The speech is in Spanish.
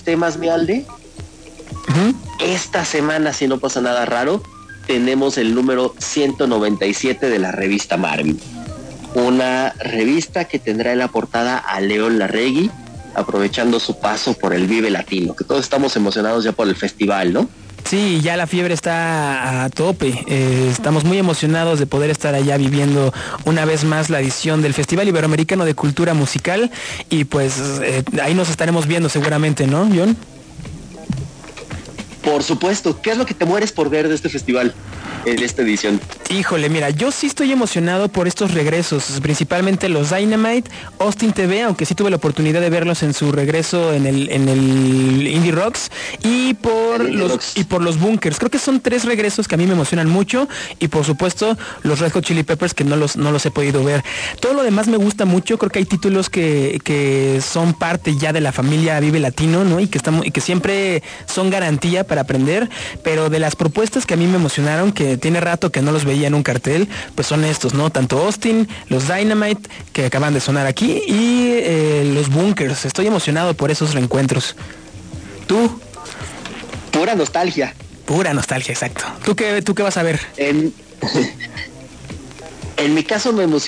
temas, mi Alde. Esta semana, si no pasa nada raro, tenemos el número 197 de la revista Marvel. Una revista que tendrá en la portada a León Larregui, aprovechando su paso por el Vive Latino, que todos estamos emocionados ya por el festival, ¿no? Sí, ya la fiebre está a tope. Estamos muy emocionados de poder estar allá viviendo una vez más la edición del Festival Iberoamericano de Cultura Musical y pues ahí nos estaremos viendo seguramente, ¿no, John? Por supuesto. ¿Qué es lo que te mueres por ver de este festival, de esta edición? Híjole, mira, yo sí estoy emocionado por estos regresos, principalmente los Dynamite, Austin TV, aunque sí tuve la oportunidad de verlos en su regreso en el Indie Rocks, y por los Bunkers. Creo que son 3 regresos que a mí me emocionan mucho, y por supuesto los Red Hot Chili Peppers, que no los he podido ver. Todo lo demás me gusta mucho. Creo que hay títulos que son parte ya de la familia Vive Latino, ¿no? Y que siempre son garantía para aprender, pero de las propuestas que a mí me emocionaron, que tiene rato que no los veía en un cartel, pues son estos, ¿no? Tanto Austin, los Dynamite, que acaban de sonar aquí, y los Bunkers. Estoy emocionado por esos reencuentros. ¿Tú? Pura nostalgia. Pura nostalgia, exacto. ¿Tú qué vas a ver? En mi caso me emociona